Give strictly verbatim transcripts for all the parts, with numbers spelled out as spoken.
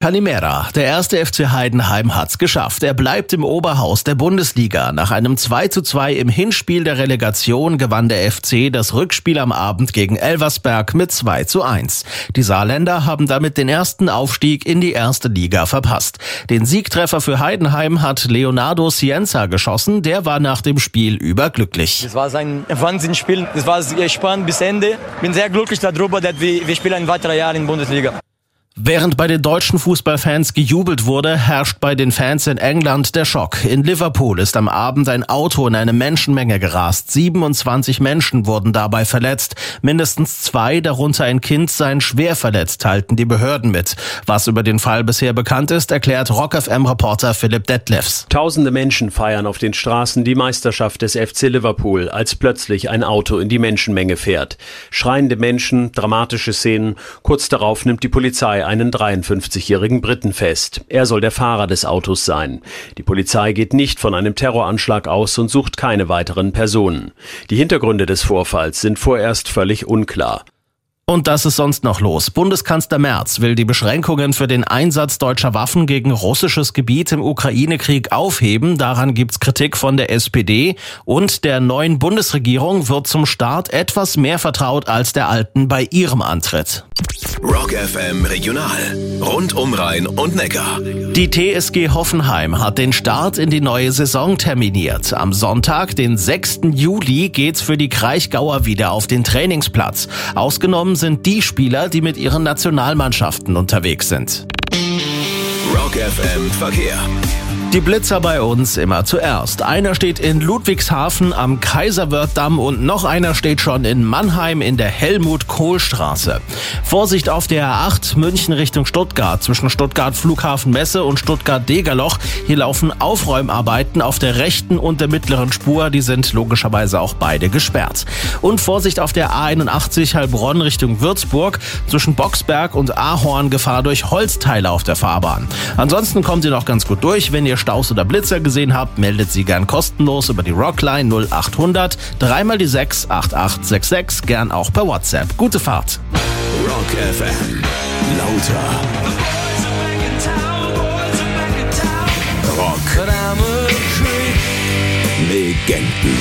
Calimera, der erste F C Heidenheim hat's geschafft. Er bleibt im Oberhaus der Bundesliga. Nach einem zwei zu zwei im Hinspiel der Relegation gewann der F C das Rückspiel am Abend gegen Elversberg mit zwei zu eins. Die Saarländer haben damit den ersten Aufstieg in die erste Liga verpasst. Den Siegtreffer für Heidenheim hat Leonardo Cienza geschossen. Der war nach dem Spiel überglücklich. Es war ein Wahnsinnsspiel. Es war sehr spannend bis Ende. Ich bin sehr glücklich darüber, dass wir, wir spielen ein weiteres Jahr in der Bundesliga. Während bei den deutschen Fußballfans gejubelt wurde, herrscht bei den Fans in England der Schock. In Liverpool ist am Abend ein Auto in eine Menschenmenge gerast. siebenundzwanzig Menschen wurden dabei verletzt. Mindestens zwei, darunter ein Kind, seien schwer verletzt, teilten die Behörden mit. Was über den Fall bisher bekannt ist, erklärt Rock F M-Reporter Philipp Detlefs. Tausende Menschen feiern auf den Straßen die Meisterschaft des F C Liverpool, als plötzlich ein Auto in die Menschenmenge fährt. Schreiende Menschen, dramatische Szenen. Kurz darauf nimmt die Polizei einen dreiundfünfzigjährigen Briten fest. Er soll der Fahrer des Autos sein. Die Polizei geht nicht von einem Terroranschlag aus und sucht keine weiteren Personen. Die Hintergründe des Vorfalls sind vorerst völlig unklar. Und das ist sonst noch los. Bundeskanzler Merz will die Beschränkungen für den Einsatz deutscher Waffen gegen russisches Gebiet im Ukraine-Krieg aufheben. Daran gibt's Kritik von der S P D. Und der neuen Bundesregierung wird zum Start etwas mehr vertraut als der alten bei ihrem Antritt. Rock F M Regional. Rund um Rhein und Neckar. Die T S G Hoffenheim hat den Start in die neue Saison terminiert. Am Sonntag, den sechsten Juli, geht's für die Kraichgauer wieder auf den Trainingsplatz. Ausgenommen sind die Spieler, die mit ihren Nationalmannschaften unterwegs sind. Rock F M Verkehr. Die Blitzer bei uns immer zuerst. Einer steht in Ludwigshafen am Kaiserwerth-Damm und noch einer steht schon in Mannheim in der Helmut-Kohl-Straße. Vorsicht auf der A acht, München Richtung Stuttgart, zwischen Stuttgart-Flughafen-Messe und Stuttgart-Degerloch. Hier laufen Aufräumarbeiten auf der rechten und der mittleren Spur. Die sind logischerweise auch beide gesperrt. Und Vorsicht auf der A einundachtzig Heilbronn Richtung Würzburg, zwischen Boxberg und Ahorn Gefahr durch Holzteile auf der Fahrbahn. Ansonsten kommt ihr noch ganz gut durch. Wenn ihr Staus oder Blitzer gesehen habt, meldet sie gern kostenlos über die Rockline null acht hundert, dreimal die sechs acht acht sechs sechs, gern auch per WhatsApp. Gute Fahrt. Rock F M. Lauter. Rock. Legenden.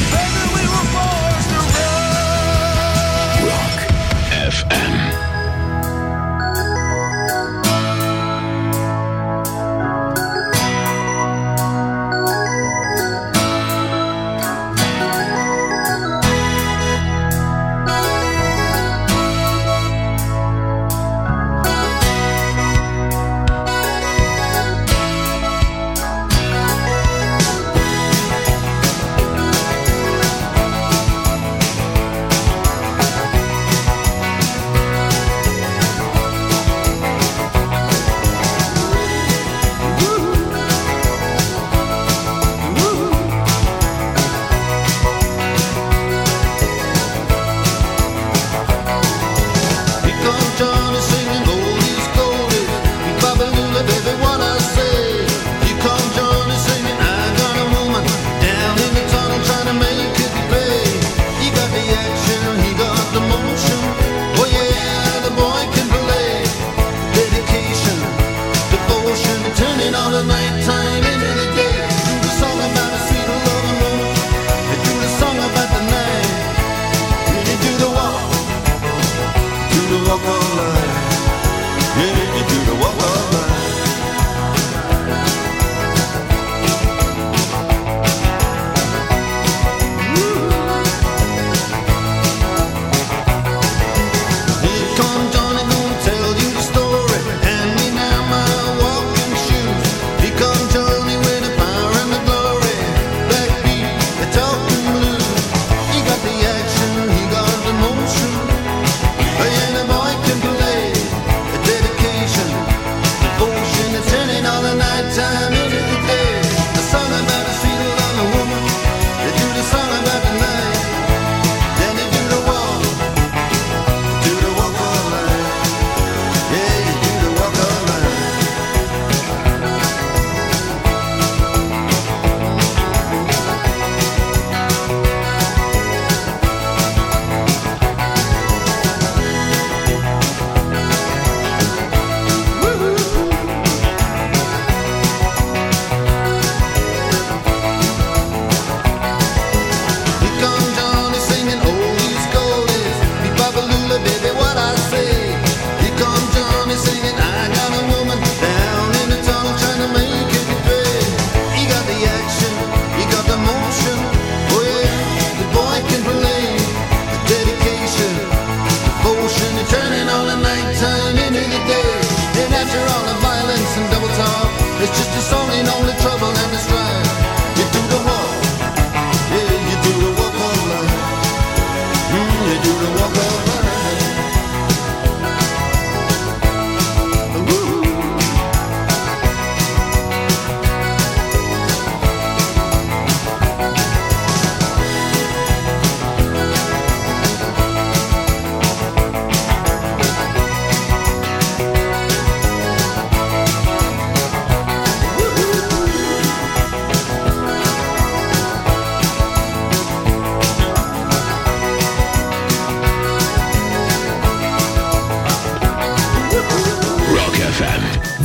Rock F M.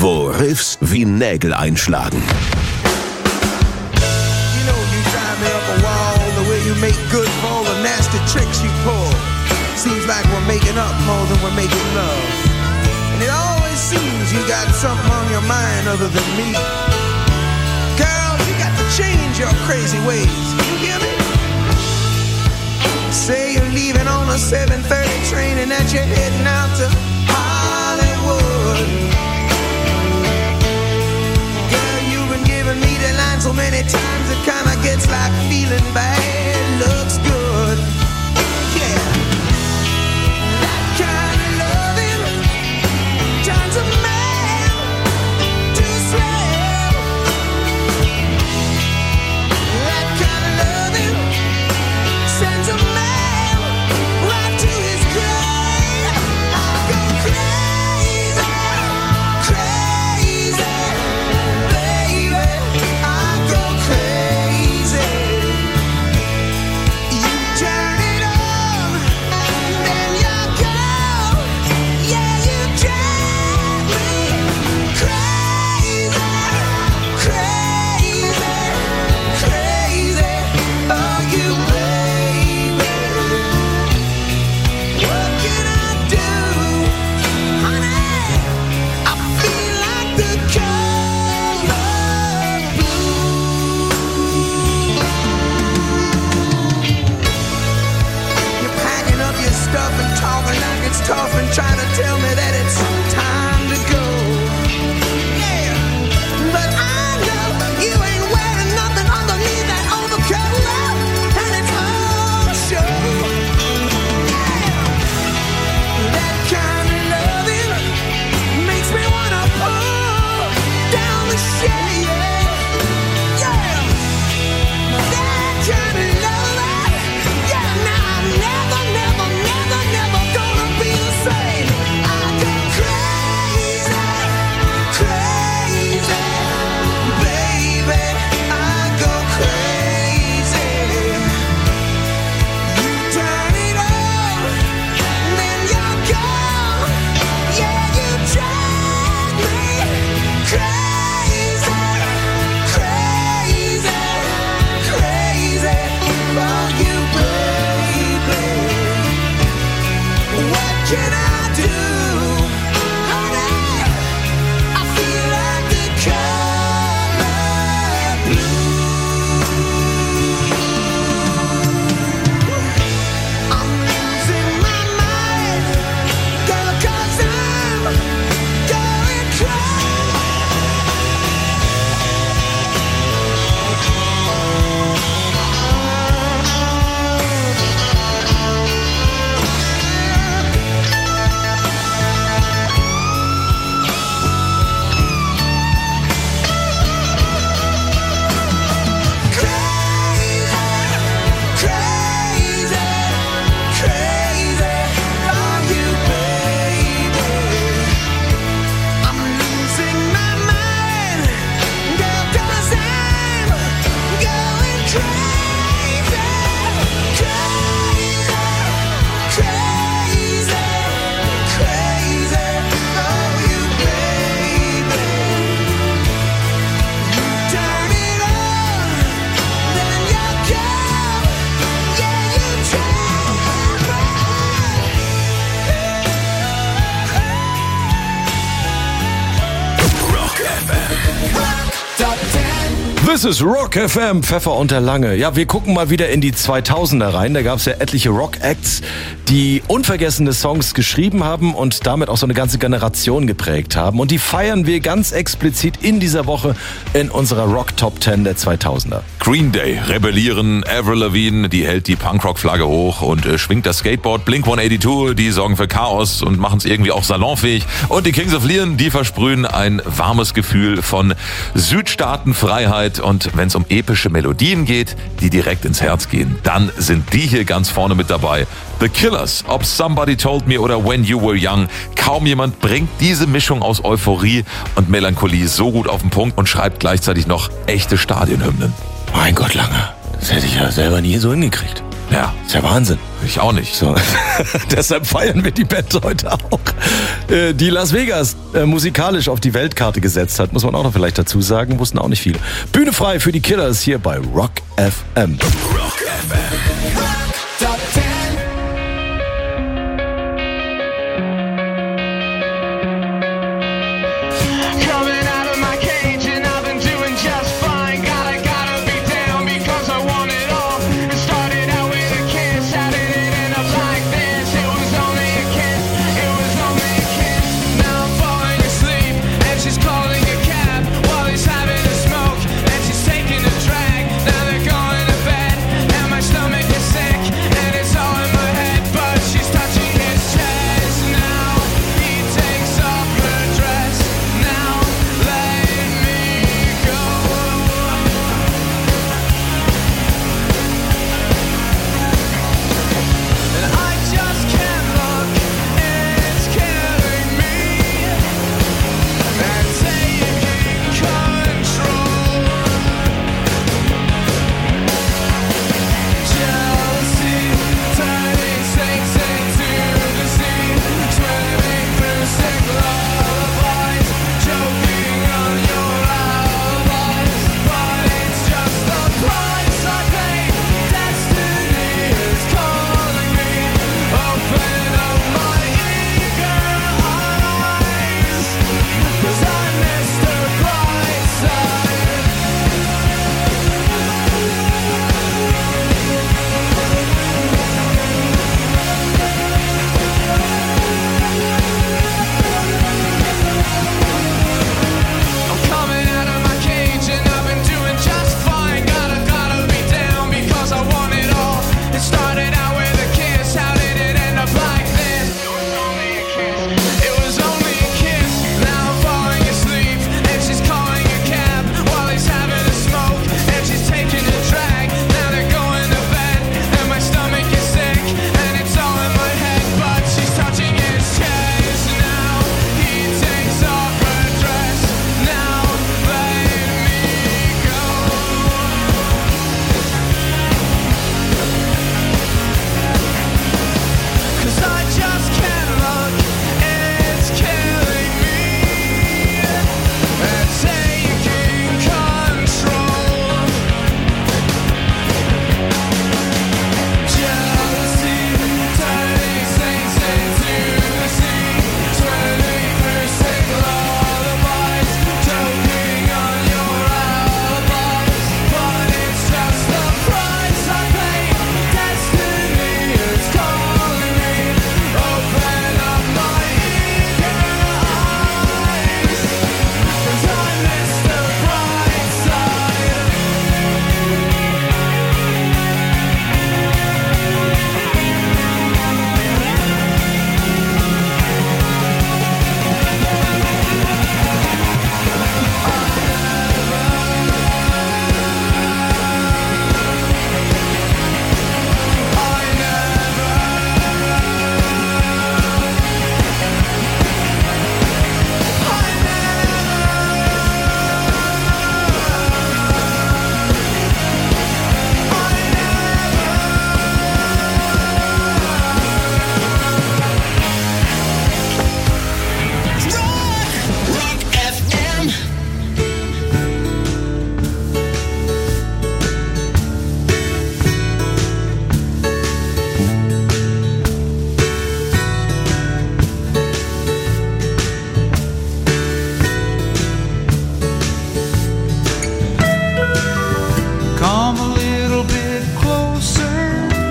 wo Riffs wie Nägel einschlagen. Make good for all the nasty tricks you pull. Seems like we're making up more than we're making love. And it always seems you got something on your mind other than me. Girl, you got to change your crazy ways. You hear me? Say you're leaving on a seven thirty train and that you're heading out to Hollywood. Girl, you've been giving me the line so many times it kinda gets like feeling bad. Looks good, yeah. That kind of loving turns a man to a slave. That kind of loving sends a man right to his grave. I go crazy, crazy, baby. I go crazy. Turn it on, then you go. Yeah, you drive me crazy, crazy, crazy. Oh, you baby. What can I do, honey? I feel like the color blue. You're packing up your stuff and talking like it's tough and trying to tell me that it's time to go. Yeah, but I know you ain't wearing nothing underneath that overcoat, and it's all show. Yeah, that kind of loving makes me wanna pull down the shade. Yeah, that kind of loving. Yeah, now I'm never, never, never, never gonna be the same. I go crazy, crazy, baby. I go crazy. You turn it on, then you're gone. Yeah, you drive me crazy, crazy, crazy. Oh, you baby. What can I do, honey? I feel like the color blue. I'm losing my mind, girl, 'cause I'm going crazy. Crazy, crazy, are you, baby? I'm losing my mind, girl, 'cause I'm going crazy, crazy, crazy, crazy, are you, baby? You turn it on, then you go. Yeah, you drive me. Rock F M. Top ten. This is Rock F M, Pfeffer und der Lange. Ja, wir gucken mal wieder in die zweitausender rein. Da gab es ja etliche Rock-Acts, die unvergessene Songs geschrieben haben und damit auch so eine ganze Generation geprägt haben. Und die feiern wir ganz explizit in dieser Woche in unserer Rock Top zehn der zweitausender. Green Day rebellieren, Avril Lavigne, die hält die Punkrock-Flagge hoch und äh, schwingt das Skateboard. Blink one eighty-two, die sorgen für Chaos und machen es irgendwie auch salonfähig. Und die Kings of Leon, die versprühen ein warmes Gefühl von Südstaatenfreiheit. Und wenn es um epische Melodien geht, die direkt ins Herz gehen, dann sind die hier ganz vorne mit dabei. The Killers, ob Somebody Told Me oder When You Were Young, kaum jemand bringt diese Mischung aus Euphorie und Melancholie so gut auf den Punkt und schreibt gleichzeitig noch echte Stadionhymnen. Mein Gott, Lange, das hätte ich ja selber nie so hingekriegt. Ja. Ist ja Wahnsinn. Ich auch nicht. So. Deshalb feiern wir die Band heute auch. Äh, die Las Vegas äh, musikalisch auf die Weltkarte gesetzt hat, muss man auch noch vielleicht dazu sagen, wussten auch nicht viele. Bühne frei für die Killers hier bei Rock F M. Rock F M. Top ten. Coming out of my cage and I've been doing just fine. Gotta, gotta be down because I want it all. It started out with a kiss, how did it end up like this? It was only a kiss, it was only a kiss. Now I'm falling asleep and she's calling a cab while he's having a smoke and she's taking a drag. Now they're going to bed and my stomach is sick and it's all in my head, but she's touching his chest. Now he takes off her dress. Now let me go. And I just can't look, it's killing me. And taking control. Jealousy turning snakes into the sea, swimming through sick lullabies, choking on your alibis. But it's just the price I pay. Destiny is calling me. Open up my eager eyes, 'cause I missed the bright side. I'm coming out of my cage and I've been doing just fine. Gotta, gotta be down because I want it all. It started out with a kiss, how did it end up like this? It was only a kiss, it was only a kiss. Now I'm falling asleep and she's calling a cab while he's having a smoke and she's taking a drag. Now they're going to bed and my stomach is sick and it's all in my head, but she's touching his chest. Now he takes off her dress. Now let me go. 'Cause I just can't look, it's killing me. And taking control. Jealousy turning saints into the sea, swimming through sick lullabies, choking on your alibis. But it's just the price I pay. Destiny is calling me. Open up my eager eyes, 'cause I missed the bright side. Rock F M. Come a little bit closer.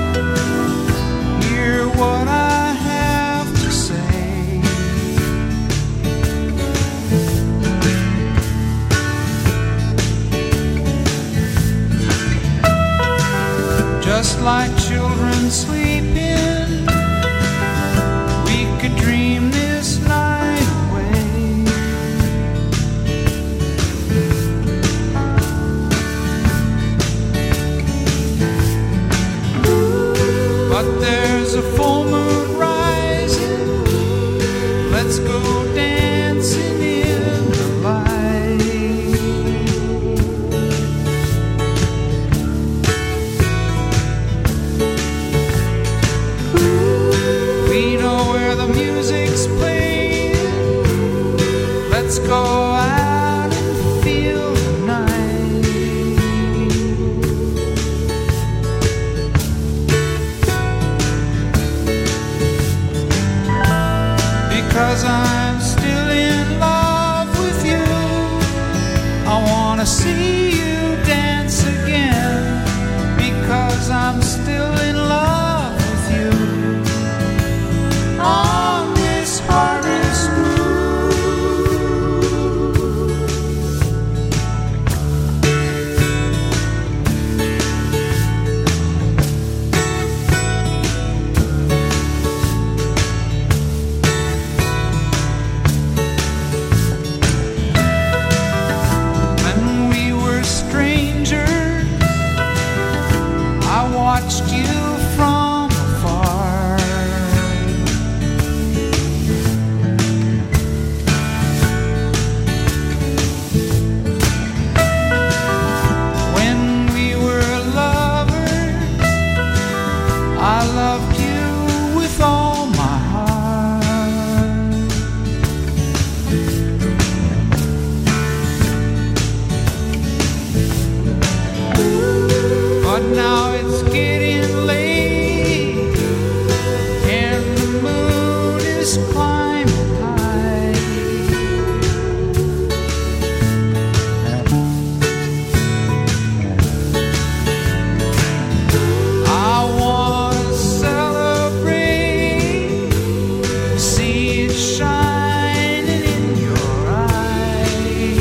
Hear what I have to say. Just like children sleeping, we could dream this night away. But there's a full moon rising. Let's go dancing in the light. wanna see you dance again, because I'm still in love with you. On this harvest moon. When we were strangers, I watched you from afar. When we were lovers, I loved you with all my heart. But now it's getting late, and the moon is climbing high. I wanna celebrate, see it shining in your eyes.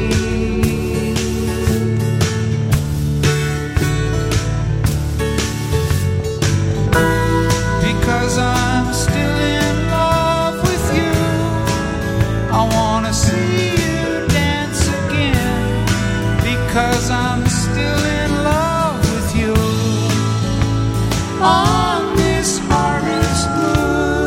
Because I'm still in love with you, I wanna see you dance again. Because I'm still in love with you. On this harvest moon.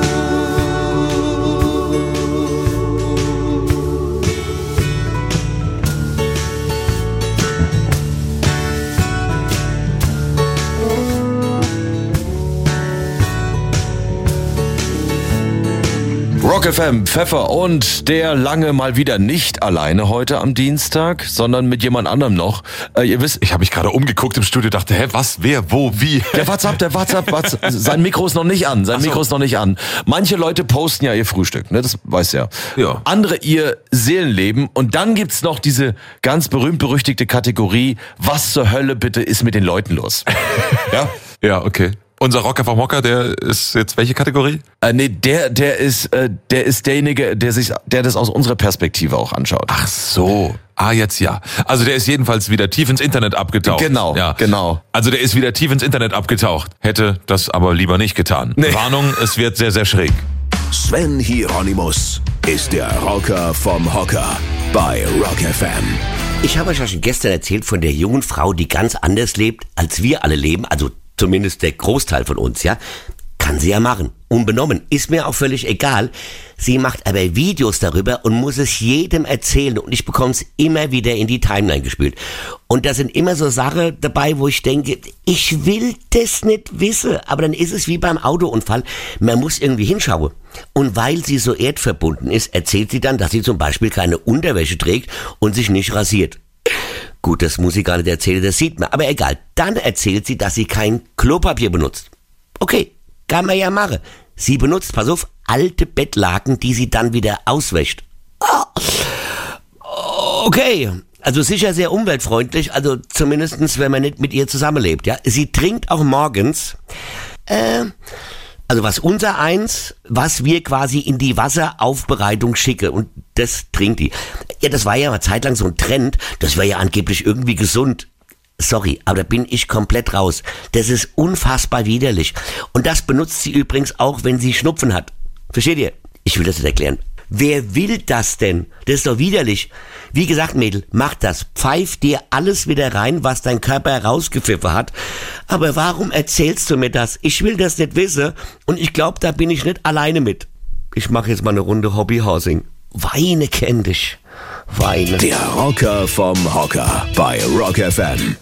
Rock F M, Pfeffer und der Lange mal wieder nicht alleine heute am Dienstag, sondern mit jemand anderem noch. Äh, ihr wisst, Ich habe mich gerade umgeguckt im Studio, dachte, hä, was, wer, wo, wie? der WhatsApp, der WhatsApp, WhatsApp, sein Mikro ist noch nicht an, sein Ach so. Mikro ist noch nicht an. Manche Leute posten ja ihr Frühstück, ne, das weiß ja. Ja. Andere ihr Seelenleben und dann gibt's noch diese ganz berühmt-berüchtigte Kategorie, was zur Hölle bitte ist mit den Leuten los? Ja? Ja, okay. Unser Rocker vom Hocker, der ist jetzt welche Kategorie? Äh, nee, der, der ist, äh, der ist derjenige, der sich, der das aus unserer Perspektive auch anschaut. Ach so. Ah, jetzt ja. Also der ist jedenfalls wieder tief ins Internet abgetaucht. Genau, ja. genau. Also der ist wieder tief ins Internet abgetaucht. Hätte das aber lieber nicht getan. Nee. Warnung, es wird sehr, sehr schräg. Sven Hieronymus ist der Rocker vom Hocker bei Rock F M. Ich habe euch ja schon gestern erzählt von der jungen Frau, die ganz anders lebt, als wir alle leben, also zumindest der Großteil von uns, ja. Kann sie ja machen. Unbenommen. Ist mir auch völlig egal. Sie macht aber Videos darüber und muss es jedem erzählen und ich bekomme es immer wieder in die Timeline gespielt. Und da sind immer so Sachen dabei, wo ich denke, ich will das nicht wissen. Aber dann ist es wie beim Autounfall. Man muss irgendwie hinschauen. Und weil sie so erdverbunden ist, erzählt sie dann, dass sie zum Beispiel keine Unterwäsche trägt und sich nicht rasiert. Gut, das muss sie gar nicht erzählen, das sieht man. Aber egal. Dann erzählt sie, dass sie kein Klopapier benutzt. Okay, kann man ja machen. Sie benutzt, pass auf, alte Bettlaken, die sie dann wieder auswäscht. Ah. Okay, also sicher sehr umweltfreundlich, also zumindestens, wenn man nicht mit ihr zusammenlebt, ja. Sie trinkt auch morgens, äh, also was unser eins, was wir quasi in die Wasseraufbereitung schicken und das trinkt die. Ja, das war ja mal zeitlang so ein Trend, das wäre ja angeblich irgendwie gesund. Sorry, aber da bin ich komplett raus. Das ist unfassbar widerlich. Und das benutzt sie übrigens auch, wenn sie Schnupfen hat. Versteht ihr? Ich will das nicht erklären. Wer will das denn? Das ist doch widerlich. Wie gesagt, Mädel, mach das. Pfeif dir alles wieder rein, was dein Körper rausgepfiffen hat. Aber warum erzählst du mir das? Ich will das nicht wissen. Und ich glaube, da bin ich nicht alleine mit. Ich mache jetzt mal eine Runde Hobbyhousing. Weine kenn dich. Weine. Der Rocker vom Hocker bei Rock F M.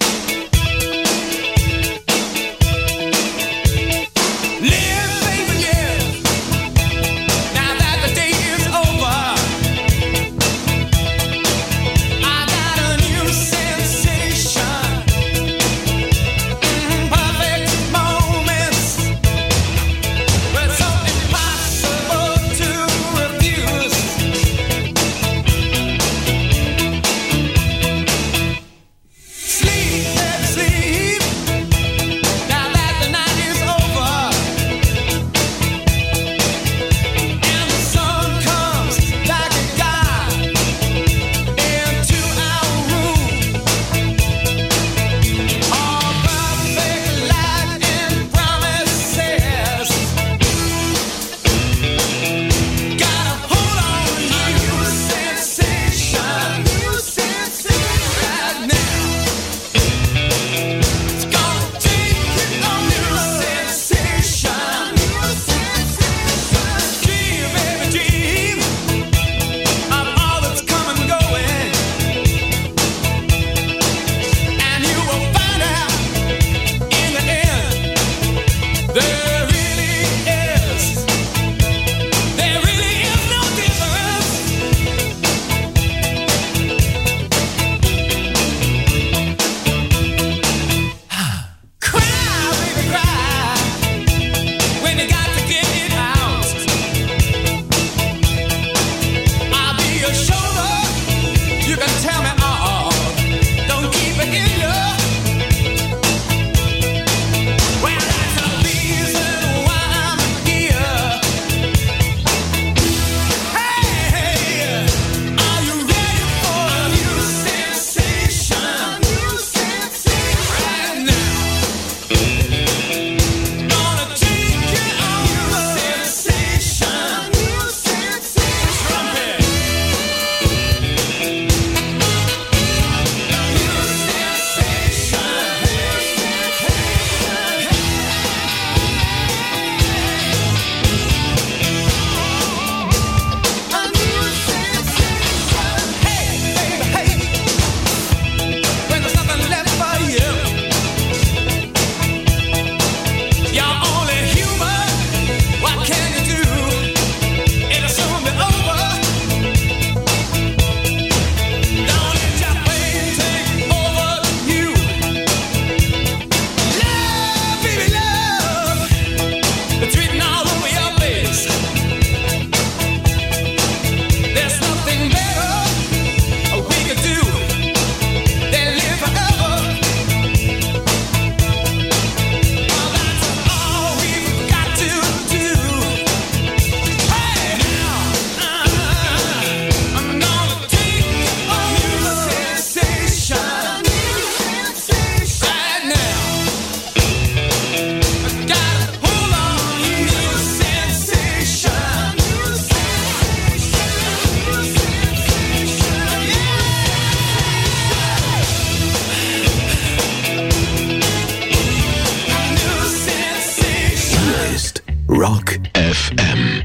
Rock F M.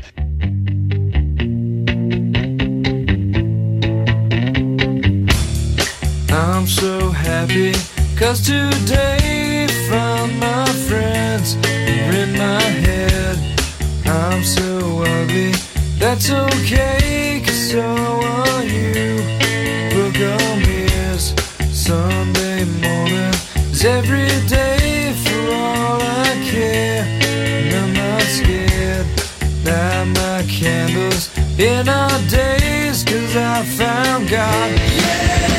I'm so happy, cause today found my friends are in my head. I'm so ugly, that's okay, cause so are you. Look on me as Sunday morning is every day for all I care. And I'm not scared, light my candles in our days, cause I found God. Yeah!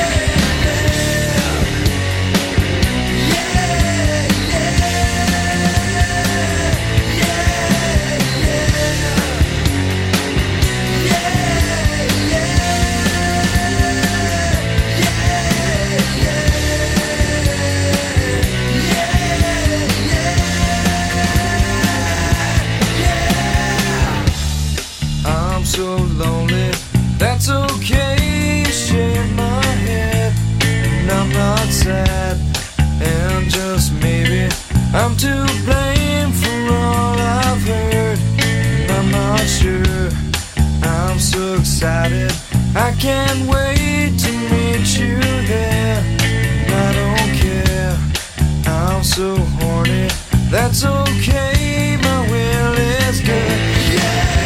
So lonely, that's okay, shake my head, and I'm not sad, and just maybe I'm to blame for all I've heard, and I'm not sure, I'm so excited, I can't wait to meet you there, and I don't care, I'm so horny, that's okay, my will is good, yeah!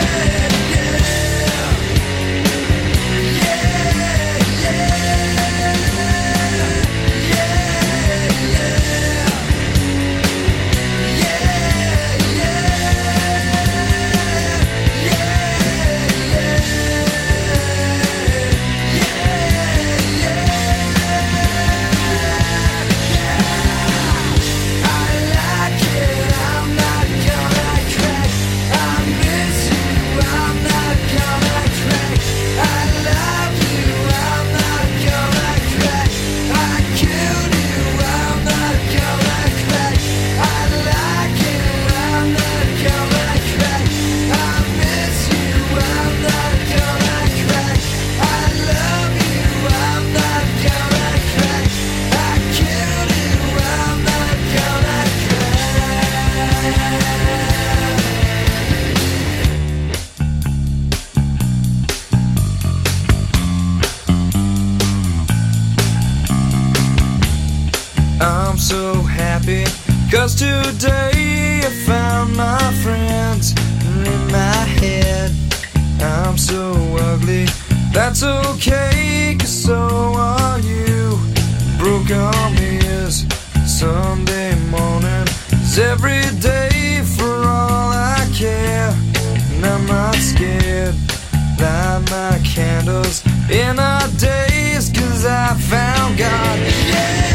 I'm so happy, cause today I found my friends in my head. I'm so ugly, that's okay, cause so are you. Broke on me is Sunday morning, is every day for all I care. And I'm not scared, light my candles in our days, cause I found God. Yeah!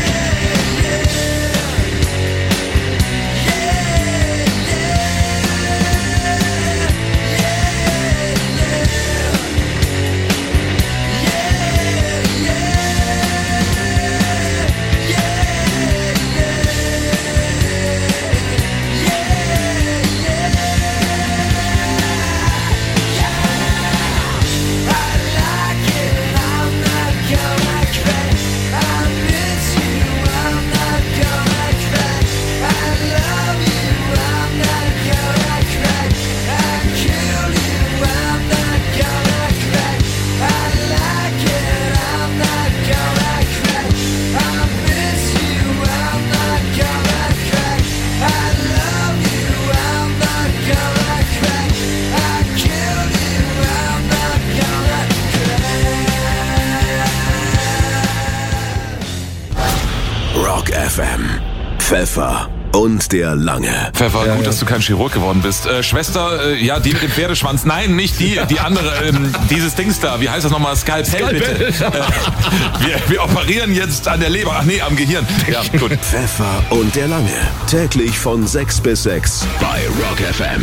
Rock F M. Pfeffer und der Lange. Pfeffer, gut, dass du kein Chirurg geworden bist. Äh, Schwester, äh, ja, die mit dem Pferdeschwanz. Nein, nicht die, die andere. Ähm, dieses Dings da, wie heißt das nochmal? Skalpell, bitte. Äh, wir, wir operieren jetzt an der Leber. Ach nee, am Gehirn. Ja, gut. Pfeffer und der Lange. Täglich von sechs bis sechs bei Rock F M.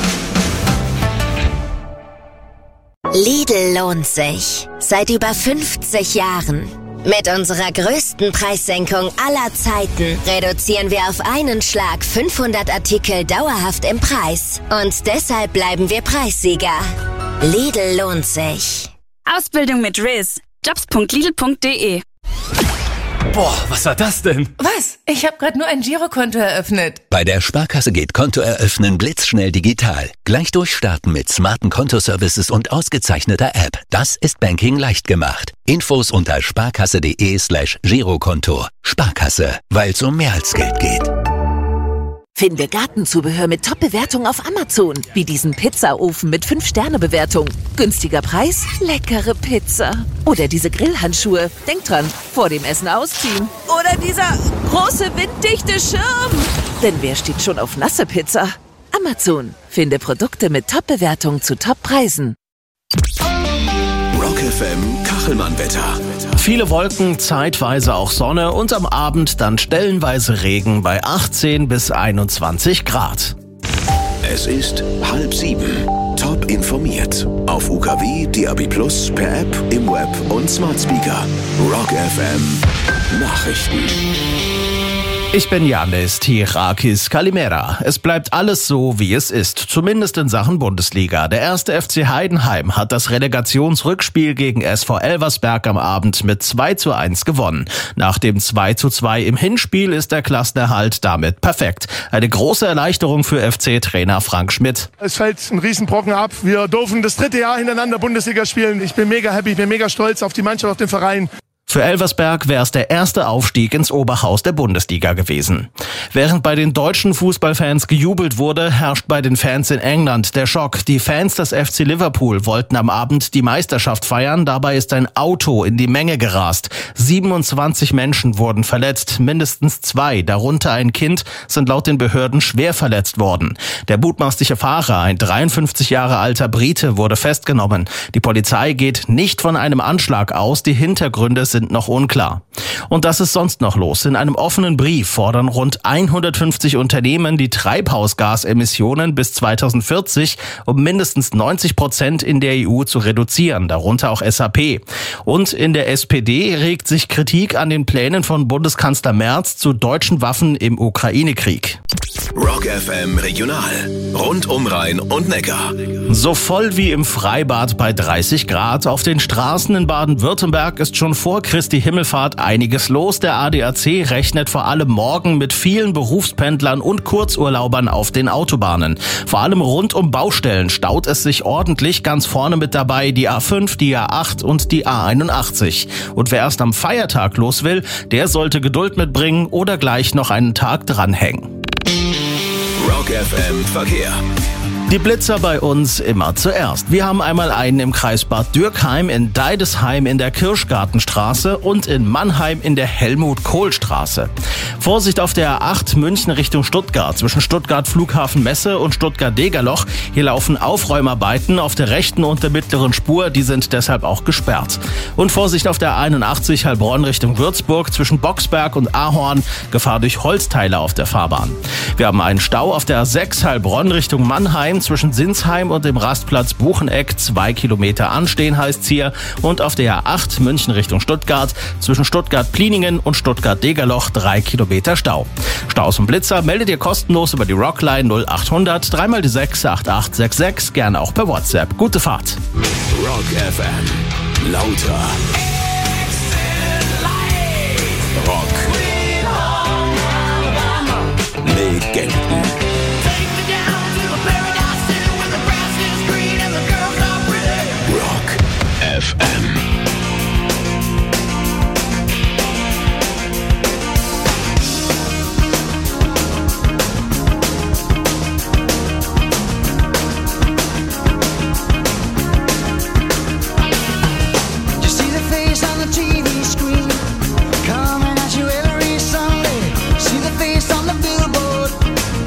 Lidl lohnt sich. Seit über fünfzig Jahren. Mit unserer größten Preissenkung aller Zeiten reduzieren wir auf einen Schlag fünfhundert Artikel dauerhaft im Preis. Und deshalb bleiben wir Preissieger. Lidl lohnt sich. Ausbildung mit Riz. jobs punkt lidl punkt de Boah, was war das denn? Was? Ich habe gerade nur ein Girokonto eröffnet. Bei der Sparkasse geht Konto eröffnen blitzschnell digital. Gleich durchstarten mit smarten Kontoservices und ausgezeichneter App. Das ist Banking leicht gemacht. Infos unter sparkasse.de slash Girokonto. Sparkasse, weil es um mehr als Geld geht. Finde Gartenzubehör mit Top-Bewertung auf Amazon. Wie diesen Pizzaofen mit fünf Sterne Bewertung. Günstiger Preis, leckere Pizza. Oder diese Grillhandschuhe. Denk dran, vor dem Essen ausziehen. Oder dieser große winddichte Schirm. Denn wer steht schon auf nasse Pizza? Amazon. Finde Produkte mit Top-Bewertung zu Top-Preisen. Rock F M Kachelmann-Wetter. Viele Wolken, zeitweise auch Sonne und am Abend dann stellenweise Regen bei achtzehn bis einundzwanzig Grad. Es ist halb sieben. Top informiert. Auf U K W, D A B plus, per App, im Web und Smart Speaker. Rock F M Nachrichten. Ich bin Janis Tirakis Kalimera. Es bleibt alles so, wie es ist, zumindest in Sachen Bundesliga. Der erste F C Heidenheim hat das Relegationsrückspiel gegen S V Elversberg am Abend mit zwei zu eins gewonnen. Nach dem zwei zu zwei im Hinspiel ist der Klassenerhalt damit perfekt. Eine große Erleichterung für F C-Trainer Frank Schmidt. Es fällt ein Riesenbrocken ab. Wir dürfen das dritte Jahr hintereinander Bundesliga spielen. Ich bin mega happy, ich bin mega stolz auf die Mannschaft, auf den Verein. Für Elversberg wäre es der erste Aufstieg ins Oberhaus der Bundesliga gewesen. Während bei den deutschen Fußballfans gejubelt wurde, herrscht bei den Fans in England der Schock. Die Fans des F C Liverpool wollten am Abend die Meisterschaft feiern. Dabei ist ein Auto in die Menge gerast. siebenundzwanzig Menschen wurden verletzt. Mindestens zwei, darunter ein Kind, sind laut den Behörden schwer verletzt worden. Der mutmaßliche Fahrer, ein dreiundfünfzig Jahre alter Brite, wurde festgenommen. Die Polizei geht nicht von einem Anschlag aus. Die Hintergründe sind noch unklar. Und das ist sonst noch los. In einem offenen Brief fordern rund hundertfünfzig Unternehmen, die Treibhausgasemissionen bis zweitausendvierzig um mindestens neunzig Prozent in der E U zu reduzieren, darunter auch S A P. Und in der S P D regt sich Kritik an den Plänen von Bundeskanzler Merz zu deutschen Waffen im Ukraine-Krieg. Rock F M Regional. Rund um Rhein und Neckar. So voll wie im Freibad bei dreißig Grad. Auf den Straßen in Baden-Württemberg ist schon vor Christi Himmelfahrt einiges los. Der A D A C rechnet vor allem morgen mit vielen Berufspendlern und Kurzurlaubern auf den Autobahnen. Vor allem rund um Baustellen staut es sich ordentlich. Ganz vorne mit dabei die A fünf, die A acht und die A einundachtzig. Und wer erst am Feiertag los will, der sollte Geduld mitbringen oder gleich noch einen Tag dranhängen. Rock F M Verkehr. Die Blitzer bei uns immer zuerst. Wir haben einmal einen im Kreis Bad Dürkheim, in Deidesheim in der Kirschgartenstraße und in Mannheim in der Helmut-Kohl-Straße. Vorsicht auf der A acht München Richtung Stuttgart, zwischen Stuttgart Flughafen Messe und Stuttgart-Degerloch. Hier laufen Aufräumarbeiten auf der rechten und der mittleren Spur, die sind deshalb auch gesperrt. Und Vorsicht auf der A einundachtzig Heilbronn Richtung Würzburg, zwischen Boxberg und Ahorn, Gefahr durch Holzteile auf der Fahrbahn. Wir haben einen Stau auf der A sechs Heilbronn Richtung Mannheim, zwischen Sinsheim und dem Rastplatz Bucheneck, zwei Kilometer anstehen heißt's hier. Und auf der A acht München Richtung Stuttgart, zwischen Stuttgart-Pliningen und Stuttgart-Degerloch, drei Kilometer Stau. Staus und Blitzer meldet ihr kostenlos über die Rockline null achthundert, dreimal die sechs acht acht sechs sechs, gerne auch per WhatsApp. Gute Fahrt. Rock F M. Lauter. Rock. Legenden. Rock F M. You see the face on the T V screen, coming at you every Sunday. See the face on the billboard,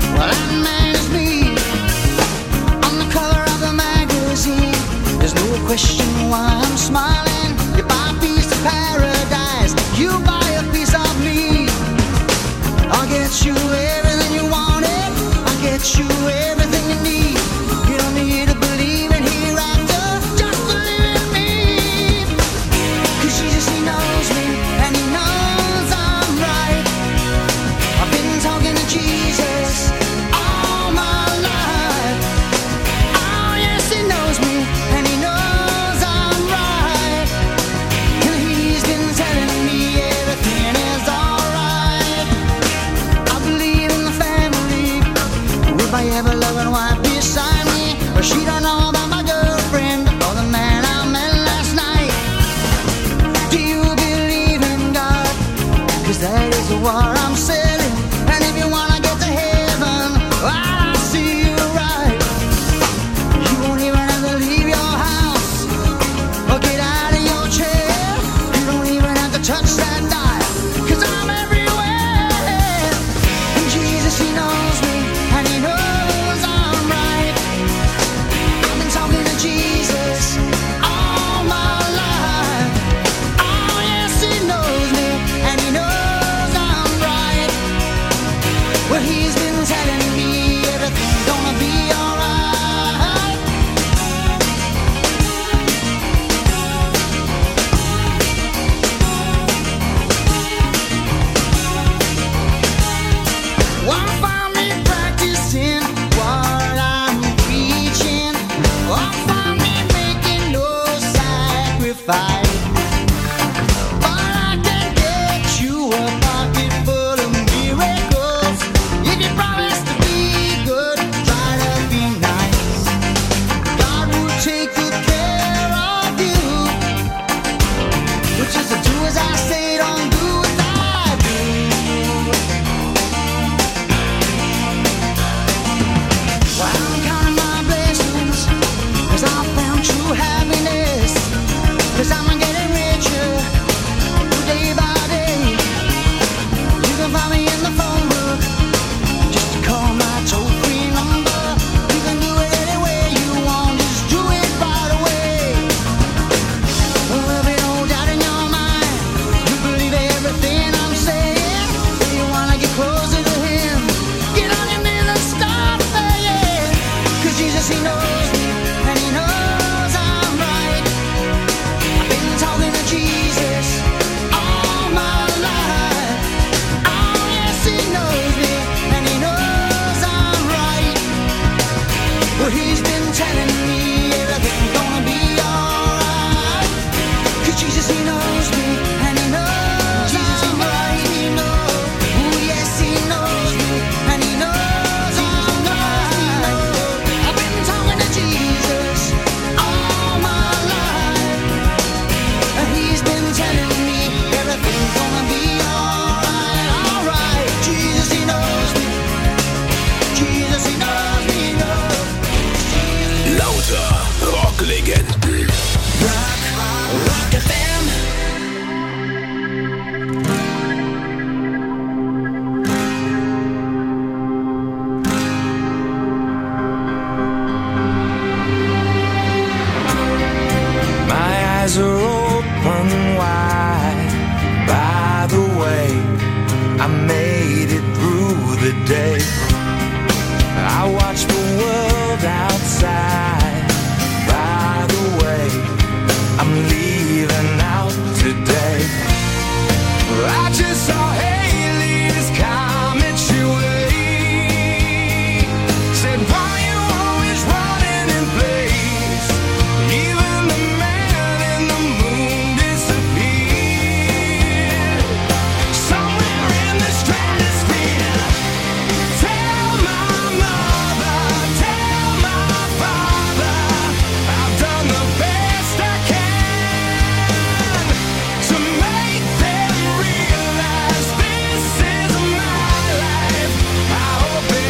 today. I watch the world outside. By the way, I'm leaving out today. I just saw Haley's comet your way. Said, why you always running in place? Even the man in the moon disappeared. Somewhere in the stratosphere. Tell my mother, tell my father, I've done the best I can to make them realize this is my life. I hope they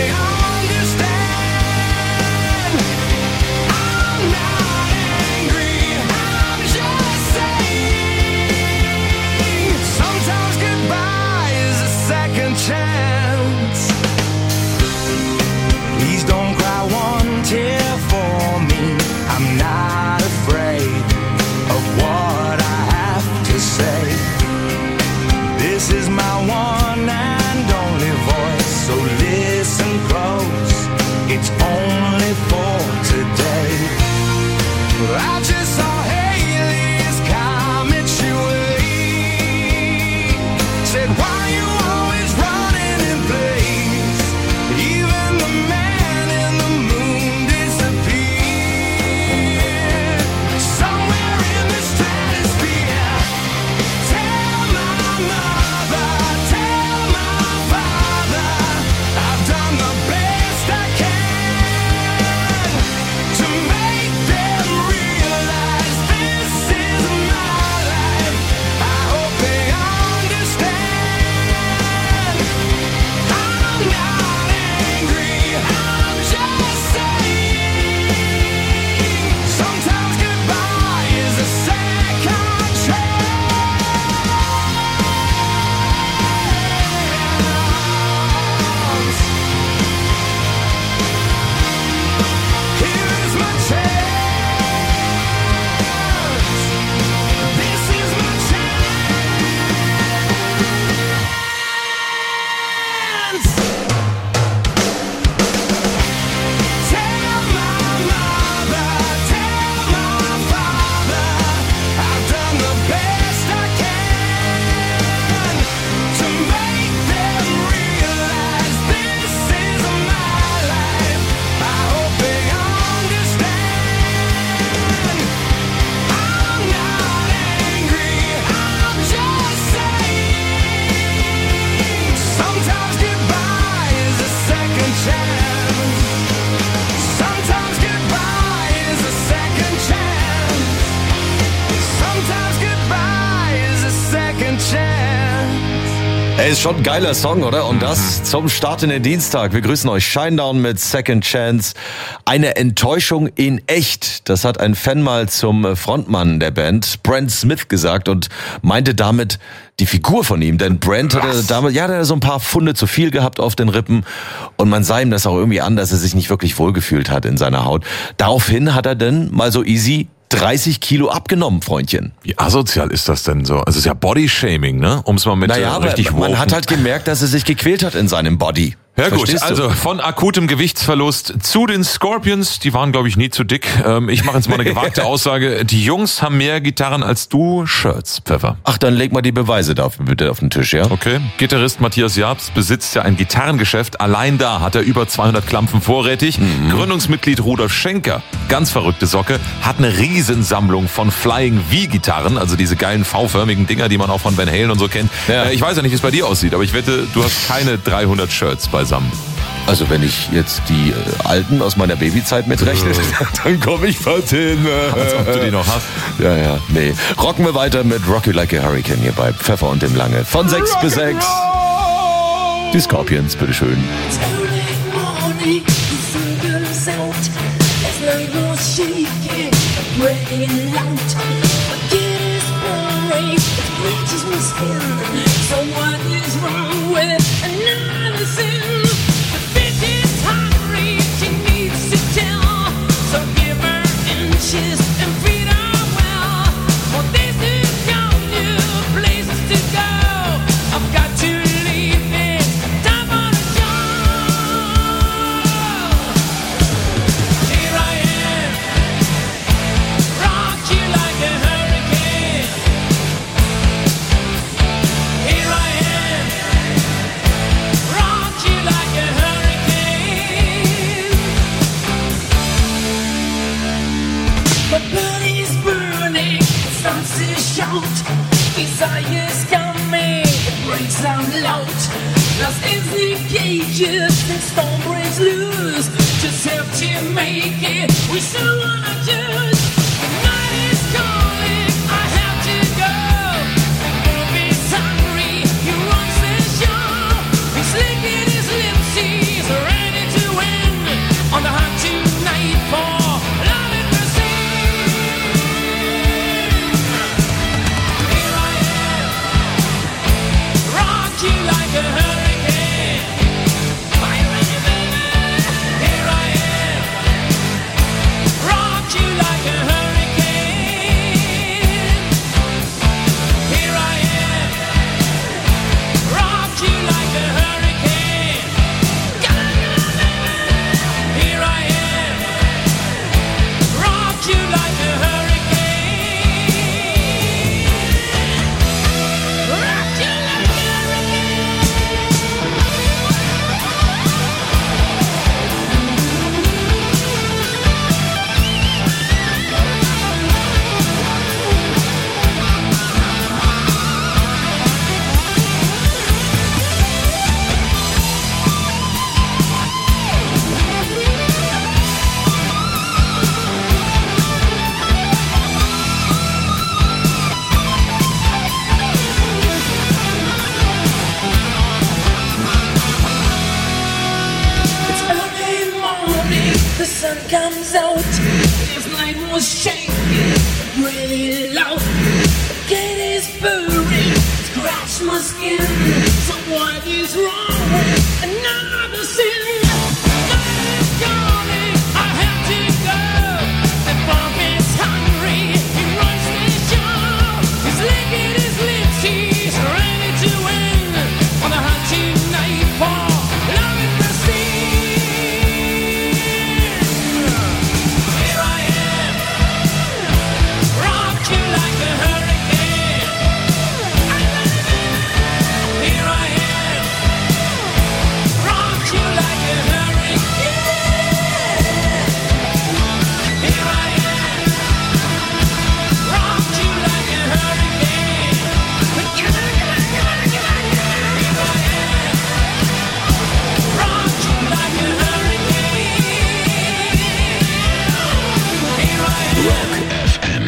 understand. I'm not angry, I'm just saying, sometimes goodbye is a second chance. Please don't cry one tear for me. I'm not afraid of what I have to say. This is my one and only voice, so listen close. It's only for today. I just saw Haley's comet your way. Said, why you always running in place? Even the man in the moon disappeared. Somewhere in the stratosphere. Tell my mother, tell my father, I've done the best I can to make them realize this is my life. I hope they understand. I'm not angry, I'm just saying, sometimes goodbye is a second chance. Here's my chance. This is my chance. Tell my mother, tell my father, I've done the best I can to make them realize this is my life. I hope they understand. I'm not angry, I'm just saying, sometimes goodbye is a second chance. Sometimes goodbye is a second chance. Sometimes goodbye is a second chance. Ey, ist schon ein geiler Song, oder? Und das zum Start in den Dienstag. Wir grüßen euch. Shinedown mit Second Chance. Eine Enttäuschung in echt. Das hat ein Fan mal zum Frontmann der Band, Brent Smith, gesagt und meinte damit die Figur von ihm. Denn Brent hatte damals, ja, der hatte so ein paar Pfunde zu viel gehabt auf den Rippen und man sah ihm das auch irgendwie an, dass er sich nicht wirklich wohlgefühlt hat in seiner Haut. Daraufhin hat er dann mal so easy dreißig Kilo abgenommen, Freundchen. Wie asozial ist das denn so? Also es ist ja Bodyshaming, ne? Um es mal mit Naja, äh, aber richtig man woken- hat halt gemerkt, dass er sich gequält hat in seinem Body. Ja gut, Verstehst du? also von akutem Gewichtsverlust zu den Scorpions, die waren glaube ich nie zu dick. Ähm, ich mache jetzt mal eine gewagte Aussage. Die Jungs haben mehr Gitarren als du Shirts, Pfeffer. Ach, dann leg mal die Beweise da bitte auf den Tisch, ja? Okay. Gitarrist Matthias Jabs besitzt ja ein Gitarrengeschäft. Allein da hat er über zweihundert Klampfen vorrätig. Mhm. Gründungsmitglied Rudolf Schenker, ganz verrückte Socke, hat eine Riesensammlung von Flying V-Gitarren, also diese geilen V-förmigen Dinger, die man auch von Van Halen und so kennt. Ja. Äh, ich weiß ja nicht, wie es bei dir aussieht, aber ich wette, du hast keine dreihundert Shirts beisammen. Also wenn ich jetzt die äh, alten aus meiner Babyzeit mitrechne, dann komme ich fast hin. Als ob du die noch hast. Ja, ja, nee. Rocken wir weiter mit Rock You Like a Hurricane hier bei Pfeffer und dem Lange. Von sechs bis sechs. Die Scorpions, bitteschön. I've got to leave it. Time on a job. coming, it breaks out loud. Lost in the cages, the storm breaks loose. Just have to make it, we still wanna choose. The night is calling, I have to go. The wolf is hungry, he wants the show. He's licking his lips, he's ready to win. On the hunt tonight for love and mercy. Here I am, rock you like a hurricane. Are you ready, baby? Here I am, rock you like a hurricane. Here I am, rock you like a hurricane. Come on, baby. Here I am, rock you like a hurricane. Rock you like a It's early morning, the sun comes out. This night was shaking, really loud. The cat is purring, scratch my skin. So what is wrong with another sin? Night is calling, I have to go. The bomb is hungry, he runs the show. He's licking his lips, he's ready to win. On the hunt tonight for love and mercy. Here I am, rock you like a hurricane. Here I am, rock you like a hurricane. Here I am, rock you like a hurricane. Here I am, rock you like a hurricane. Here I am. Rock F M.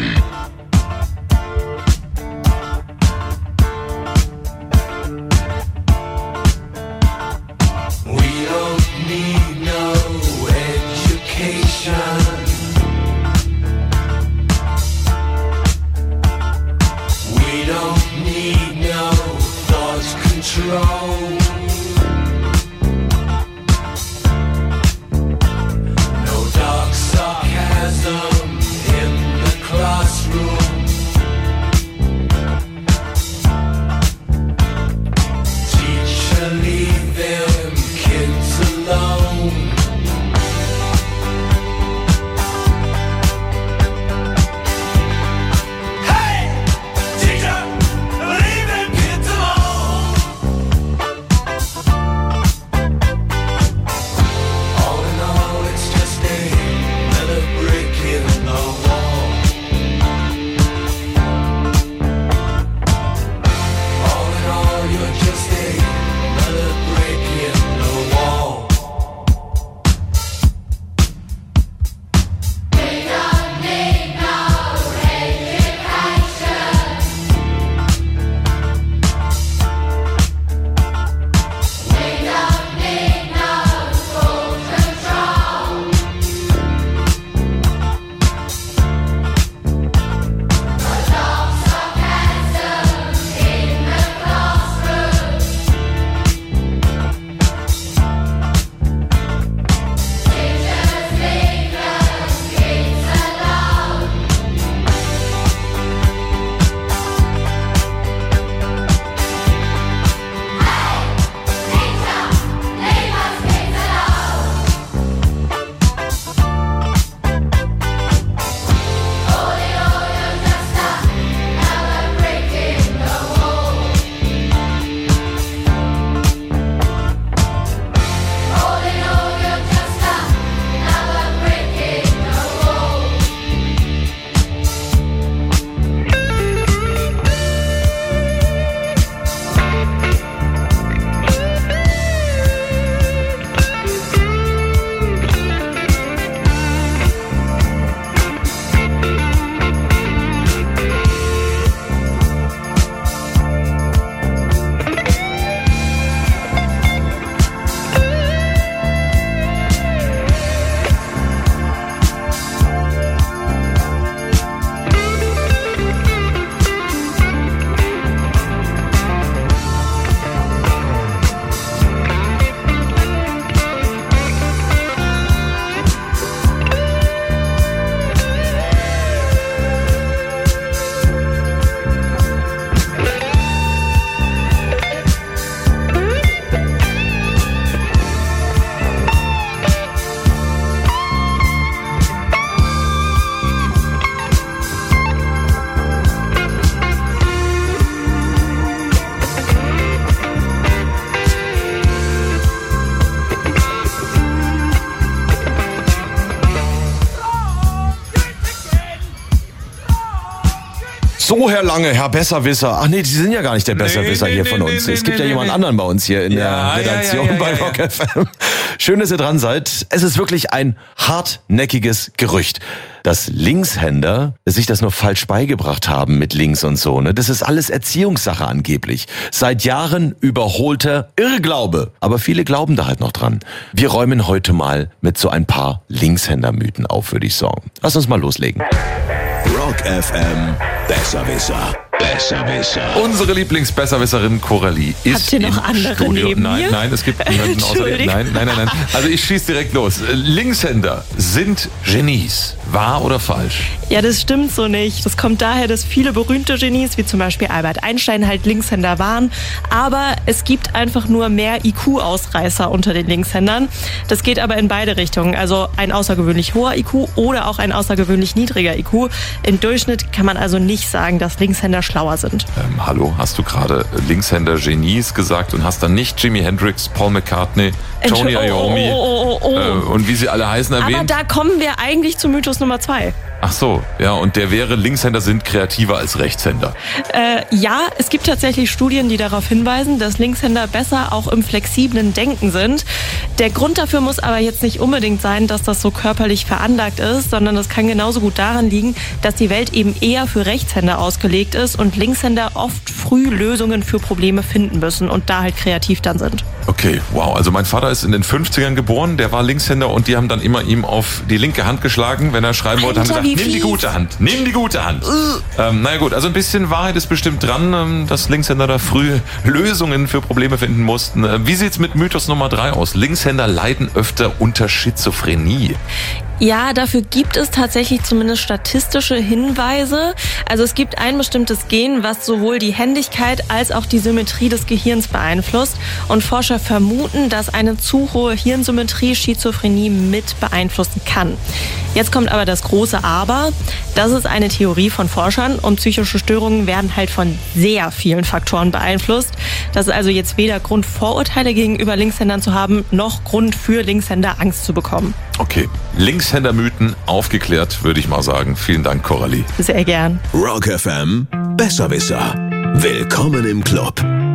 We don't need no education. We don't need no thought control. No dark sarcasm in the classroom. Teacher, leave them kids alone. Hey, teacher, leave them kids alone. So, Herr Lange, Herr Besserwisser. Ach nee, Sie sind ja gar nicht der Besserwisser nee, hier nee, von nee, uns. nee, es gibt nee, ja nee, jemand nee. anderen bei uns hier in Ja, der Redaktion ja, ja, ja, bei ja. Rock F M. Schön, dass ihr dran seid. Es ist wirklich ein hartnäckiges Gerücht, dass Linkshänder sich das nur falsch beigebracht haben mit links und so. Ne? Das ist alles Erziehungssache angeblich. Seit Jahren überholter Irrglaube. Aber viele glauben da halt noch dran. Wir räumen heute mal mit so ein paar Linkshänder-Mythen auf, würde ich sagen. Lass uns mal loslegen. Rock F M, Besserwisser. Besserwisser. Unsere Lieblingsbesserwisserin Coralie ist Habt ihr noch im andere Studio. neben nein, mir? nein, es gibt niemanden außer dir. Entschuldigung. Nein, nein, nein, nein. Also ich schieß direkt los. Linkshänder sind Genies. Wahr oder falsch? Ja, das stimmt so nicht. Das kommt daher, dass viele berühmte Genies, wie zum Beispiel Albert Einstein, halt Linkshänder waren. Aber es gibt einfach nur mehr I Q-Ausreißer unter den Linkshändern. Das geht aber in beide Richtungen. Also ein außergewöhnlich hoher I Q oder auch ein außergewöhnlich niedriger I Q. Im Durchschnitt kann man also nicht sagen, dass Linkshänder schlauer sind. Ähm, hallo, hast du gerade Linkshänder-Genies gesagt und hast dann nicht Jimi Hendrix, Paul McCartney, Tony Entschu- oh, Iommi oh, oh, oh, oh. äh, und wie sie alle heißen Aber erwähnt? da kommen wir eigentlich zu Mythos Nummer zwei. Ach so, ja, und der wäre, Linkshänder sind kreativer als Rechtshänder. Äh, ja, es gibt tatsächlich Studien, die darauf hinweisen, dass Linkshänder besser auch im flexiblen Denken sind. Der Grund dafür muss aber jetzt nicht unbedingt sein, dass das so körperlich veranlagt ist, sondern das kann genauso gut daran liegen, dass die Welt eben eher für Rechtshänder ausgelegt ist und Linkshänder oft früh Lösungen für Probleme finden müssen und da halt kreativ dann sind. Okay, wow, also mein Vater ist in den fünfzigern geboren, der war Linkshänder und die haben dann immer ihm auf die linke Hand geschlagen, wenn er schreiben wollte, haben Alter, gesagt, wie nimm die fies. gute Hand, nimm die gute Hand. Uh. Ähm, naja gut, also ein bisschen Wahrheit ist bestimmt dran, ähm, dass Linkshänder da früh Lösungen für Probleme finden mussten. Äh, wie sieht's mit Mythos Nummer drei aus? Linkshänder leiden öfter unter Schizophrenie. Ja, dafür gibt es tatsächlich zumindest statistische Hinweise. Also es gibt ein bestimmtes Gen, was sowohl die Händigkeit als auch die Symmetrie des Gehirns beeinflusst. Und Forscher vermuten, dass eine zu hohe Hirnsymmetrie Schizophrenie mit beeinflussen kann. Jetzt kommt aber das große Aber. Das ist eine Theorie von Forschern und psychische Störungen werden halt von sehr vielen Faktoren beeinflusst. Das ist also jetzt weder Grund, Vorurteile gegenüber Linkshändern zu haben, noch Grund für Linkshänder Angst zu bekommen. Okay, Linkshänder-Mythen aufgeklärt, würde ich mal sagen. Vielen Dank, Coralie. Sehr gern. Rock F M, Besserwisser. Willkommen im Club.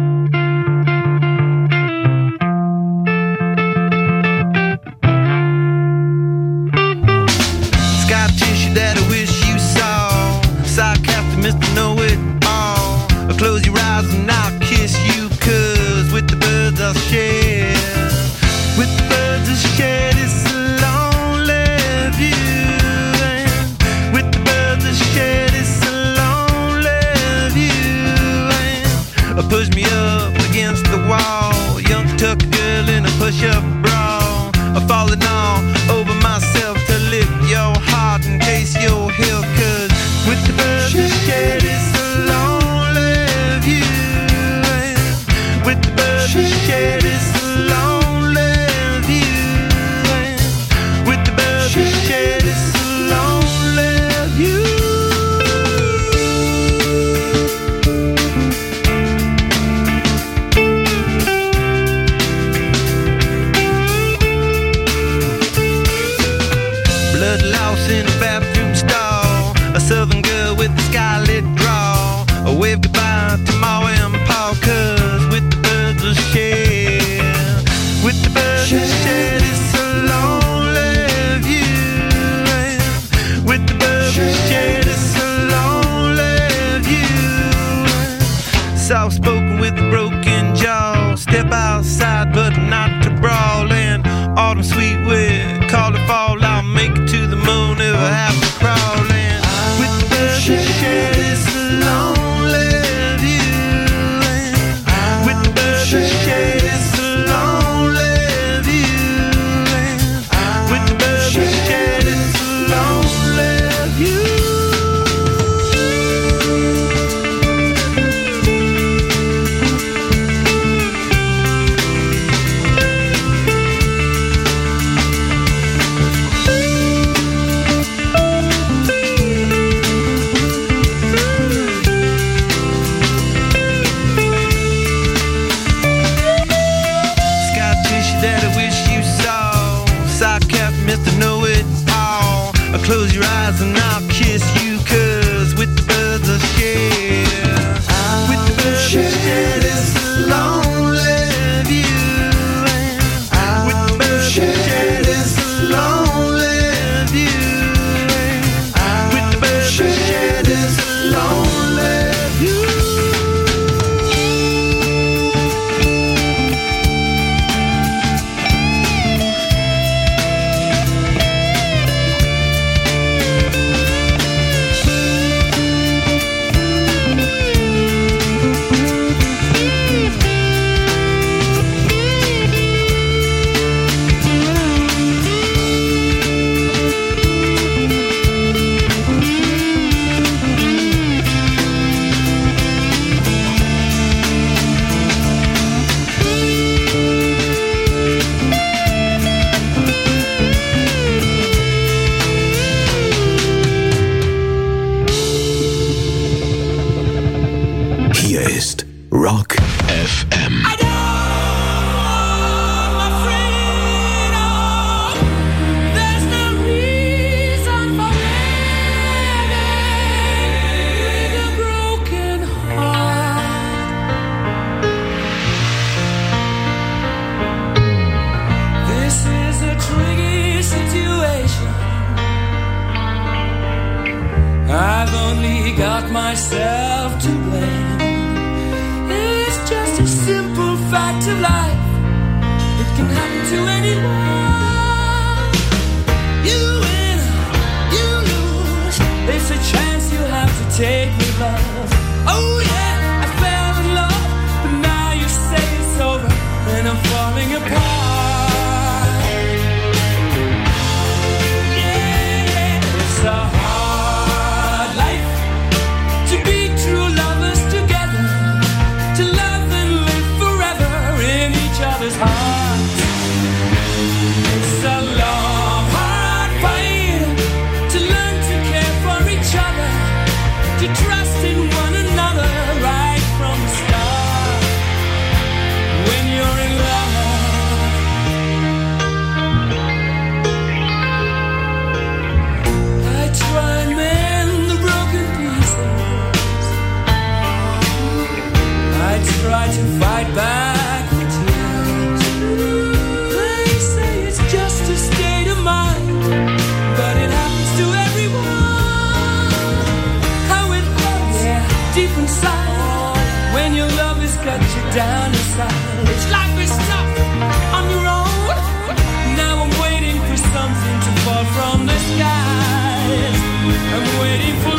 Scar tissue that I wish you saw. Sarcastic Mister Know-It-All. Close your eyes and I'll kiss you, cause with the birds I'll share. With the birds I'll share this lonely view. And with the birds I'll share this lonely view. And push me up against the wall. Young tuck girl in a push-up bra. I'm falling all over myself to lift your heart and taste your heel. Cause with the birds I share this lonely view. And with the birds I share this lonely view. And with the birds I share this lonely view. Blood loss in a bathroom stall. A southern girl with a scarlet draw. A wave goodbye to Ma and Pa, cause with the birds I share. With the birds I share this lonely view. And with the birds I share this lonely view. Soft spoken with a broken jaw. Step outside but not to brawl. And autumn sweet with call it fall. I'll make it to the moon if I have to crawl. And with the birds I share this lonely view. And with the birds I share this lonely view. And with the birds I share this lonely view. Scar tissue that I wish you saw. Sarcastic Mister Know-It-All. Close your eyes and I'll kiss you, cause with the birds I share. F M. I've only got myself to blame. It's just a simple fact of life. It can happen to anyone. You win, you lose. It's a chance you have to take with love. Oh yeah, I fell in love, but now you say it's over and I'm falling apart. Yeah, it's a hard hearts. It's a long, hard fight to learn to care for each other, to trust in one another right from the start. When you're in love, I try and mend the broken pieces. I try to fight back. When your love has got you down inside, it's life is tough on your own. Now I'm waiting for something to fall from the skies. I'm waiting for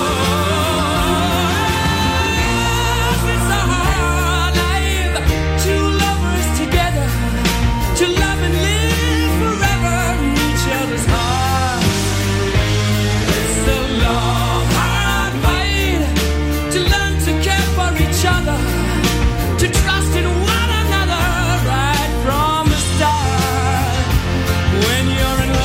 love. It's a hard life. Two lovers together, to love and live forever in each other's hearts. It's a long, hard fight to learn to care for each other, to trust in one another right from the start. When you're in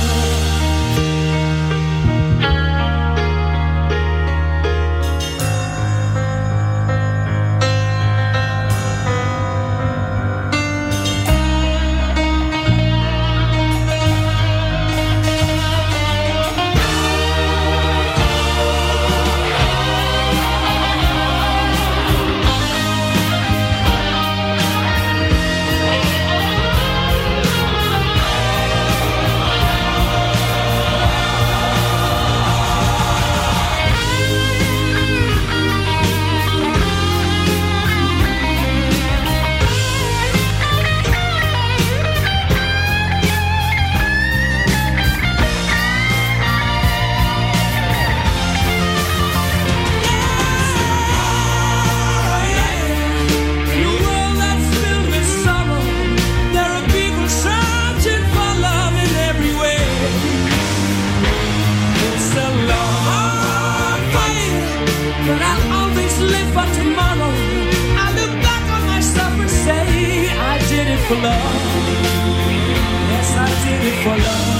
for love. Yes, I did it for love.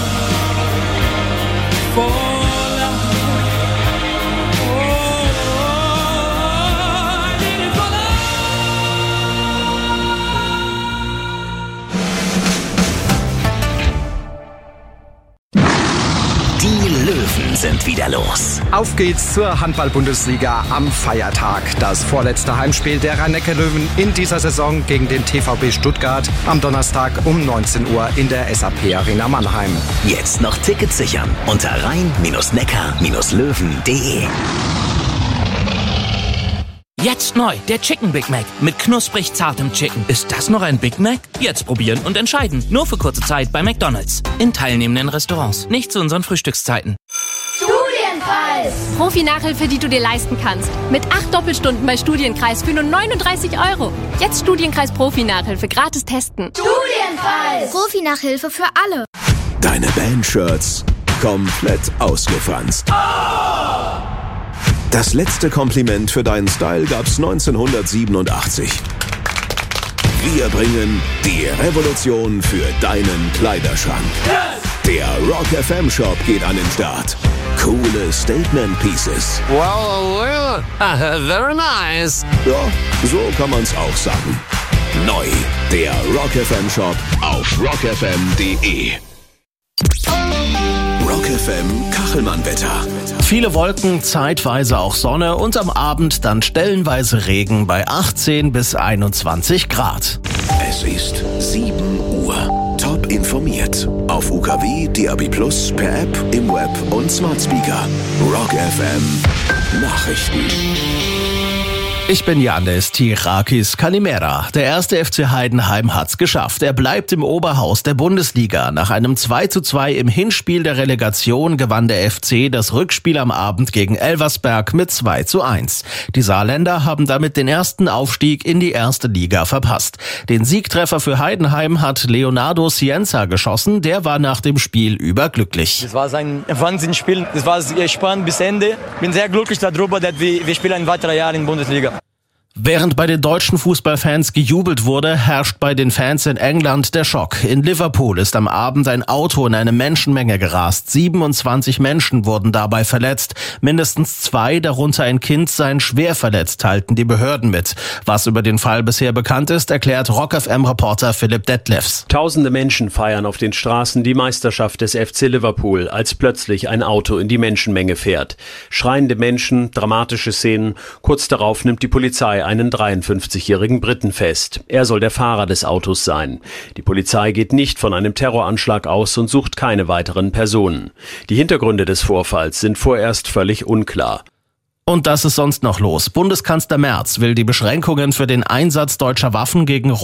For love. Oh, I did it for love. Die Löwen sind wieder los. Auf geht's zur Handball-Bundesliga am Feiertag. Das vorletzte Heimspiel der Rhein-Neckar-Löwen in dieser Saison gegen den T V B Stuttgart am Donnerstag um neunzehn Uhr in der S A P Arena Mannheim. Jetzt noch Tickets sichern unter rhein Neckar Löwen punkt de. Jetzt neu, der Chicken Big Mac mit knusprig zartem Chicken. Ist das noch ein Big Mac? Jetzt probieren und entscheiden. Nur für kurze Zeit bei McDonald's. In teilnehmenden Restaurants. Nicht zu unseren Frühstückszeiten. Studienkreis! Profi-Nachhilfe, die du dir leisten kannst. Mit acht Doppelstunden bei Studienkreis für nur neununddreißig Euro. Jetzt Studienkreis Profi-Nachhilfe gratis testen. Studienkreis! Profi-Nachhilfe für alle. Deine Bandshirts komplett ausgefranst. Oh! Das letzte Kompliment für deinen Style gab's neunzehnhundertsiebenundachtzig. Wir bringen die Revolution für deinen Kleiderschrank. Yes! Der Rock F M Shop geht an den Start. Coole Statement Pieces. Well, well, very nice. Ja, so kann man's auch sagen. Neu, der Rock F M Shop auf rock f m punkt d e. Rock F M Kachelmann-Wetter. Viele Wolken, zeitweise auch Sonne und am Abend dann stellenweise Regen bei achtzehn bis einundzwanzig Grad. Es ist sieben Uhr. Top informiert. Auf U K W, D A B Plus, per App, im Web und Smart Speaker. Rock F M Nachrichten. Ich bin Yannis Tirakis Kalimera. Der erste F C Heidenheim hat's geschafft. Er bleibt im Oberhaus der Bundesliga. Nach einem zwei zu zwei im Hinspiel der Relegation gewann der F C das Rückspiel am Abend gegen Elversberg mit zwei zu eins. Die Saarländer haben damit den ersten Aufstieg in die erste Liga verpasst. Den Siegtreffer für Heidenheim hat Leonardo Cienza geschossen. Der war nach dem Spiel überglücklich. Das war ein Wahnsinnsspiel. Das war sehr spannend bis Ende. Bin sehr glücklich darüber, dass wir, wir spielen ein weiteres Jahr in der Bundesliga. Während bei den deutschen Fußballfans gejubelt wurde, herrscht bei den Fans in England der Schock. In Liverpool ist am Abend ein Auto in eine Menschenmenge gerast. siebenundzwanzig Menschen wurden dabei verletzt. Mindestens zwei, darunter ein Kind, seien schwer verletzt, teilten die Behörden mit. Was über den Fall bisher bekannt ist, erklärt Rock F M-Reporter Philipp Detlefs. Tausende Menschen feiern auf den Straßen die Meisterschaft des F C Liverpool, als plötzlich ein Auto in die Menschenmenge fährt. Schreiende Menschen, dramatische Szenen. Kurz darauf nimmt die Polizei einen dreiundfünfzigjährigen Briten fest. Er soll der Fahrer des Autos sein. Die Polizei geht nicht von einem Terroranschlag aus und sucht keine weiteren Personen. Die Hintergründe des Vorfalls sind vorerst völlig unklar. Und das ist sonst noch los. Bundeskanzler Merz will die Beschränkungen für den Einsatz deutscher Waffen gegen